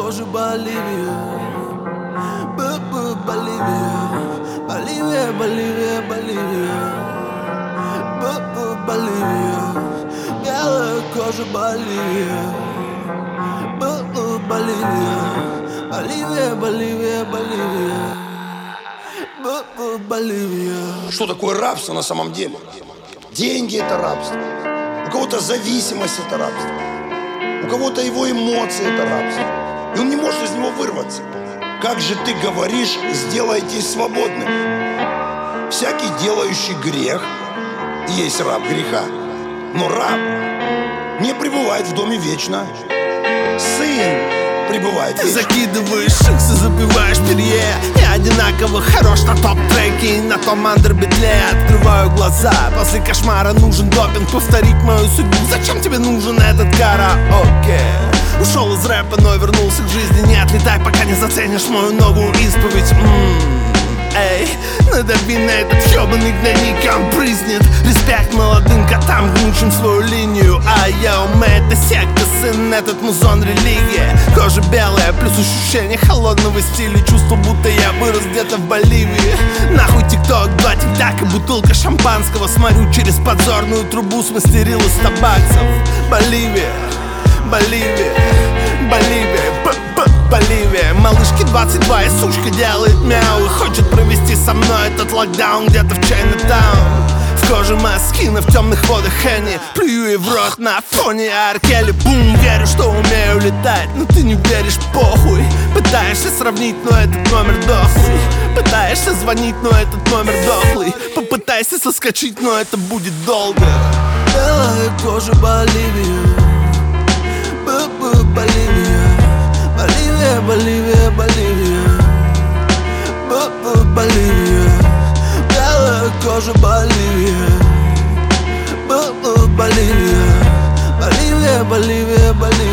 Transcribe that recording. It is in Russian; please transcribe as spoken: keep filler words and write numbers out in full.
кожа Боливия. Б-б, Боливия. Боливия, Боливия, Боливия. Б-б, Боливия. Белая кожа Боливия. Б-б, Боливия. Боливия, Боливия, Боливия. Б-б, Боливия. Что такое рабство на самом деле? Деньги — это рабство. У кого-то зависимость — это рабство. У кого-то его эмоции — это рабство. И он не может из него вырваться. Как же ты говоришь, сделайтесь свободным? Всякий, делающий грех, есть раб греха. Но раб не пребывает в доме вечно. Сын пребывает Ты вечно. закидываешь иксы, запиваешь перье. Я одинаково хорош на топ-треке и на том андербитле. Открываю глаза, после кошмара нужен допинг. Повторить мою судьбу, зачем тебе нужен этот караоке? Ушел из рэпа, но вернулся к жизни. Не отлетай, пока не заценишь мою новую исповедь. М-м-м. Эй, надави на этот ёбаный гнойник, он прызнет. Респект молодым котам, гнущим свою линию. А я умею, это секта, сын, этот музон религия. Кожа белая, плюс ощущение холодного стиля. Чувство, будто я вырос где-то в Боливии. Нахуй тикток, два тик-так и бутылка шампанского. Смотрю через подзорную трубу, смастерил из сто баксов. Боливия, Боливия, Боливия, Б-б, Боливия. Малышке двадцать два и сучка делает мяу и хочет провести со мной этот локдаун где-то в Чайнатаун. В коже Москина, в темных водах Хенни. Плюю ей в рот на фоне Аркели. Бум, верю, что умею летать, но ты не веришь, похуй. Пытаешься сравнить, но этот номер дохлый. Пытаешься звонить, но этот номер дохлый. Попытайся соскочить, но это будет долго. Белая кожа Боливия. Б-б, Боливия. Боливия, Боливия, Боливия. Б-б, Боливия. Белая кожа Боливия. Б-б, Боливия. Боливия, Боливия, Боливия.